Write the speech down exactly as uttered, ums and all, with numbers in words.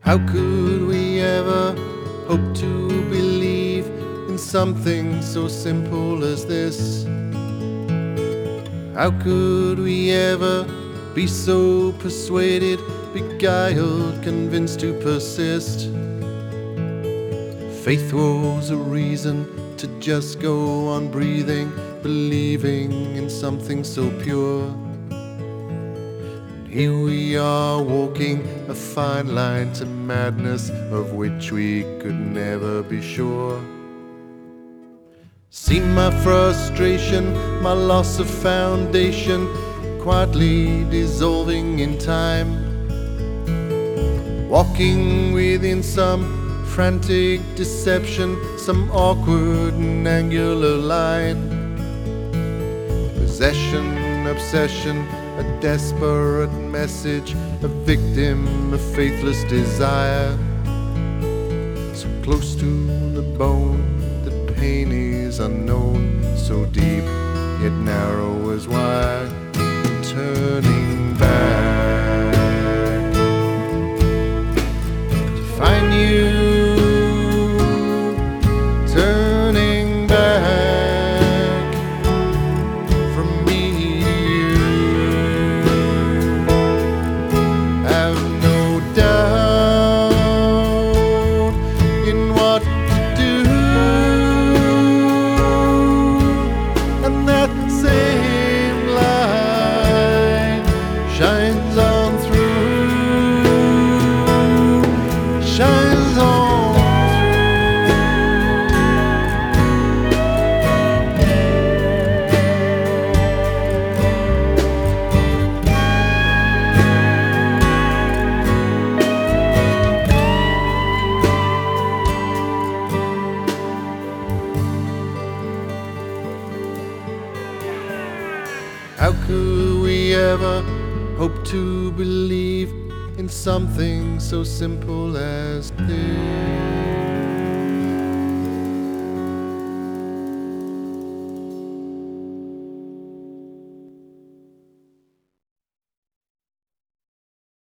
How could we ever hope to believe in something so simple as this? How could we ever be so persuaded, beguiled, convinced to persist? Faith was a reason to just go on breathing, believing in something so pure. Here we are walking a fine line to madness of which we could never be sure. See my frustration, my loss of foundation, quietly dissolving in time. Walking within some frantic deception, some awkward and angular line. Possession, obsession, a desperate message, a victim of faithless desire. So close to the bone that pain is unknown, so deep yet narrow as wide. Turning back to find you, turning back from me. Have no doubt in what to do, and that same light shines on through, shines on. How could we ever hope to believe in something so simple as this?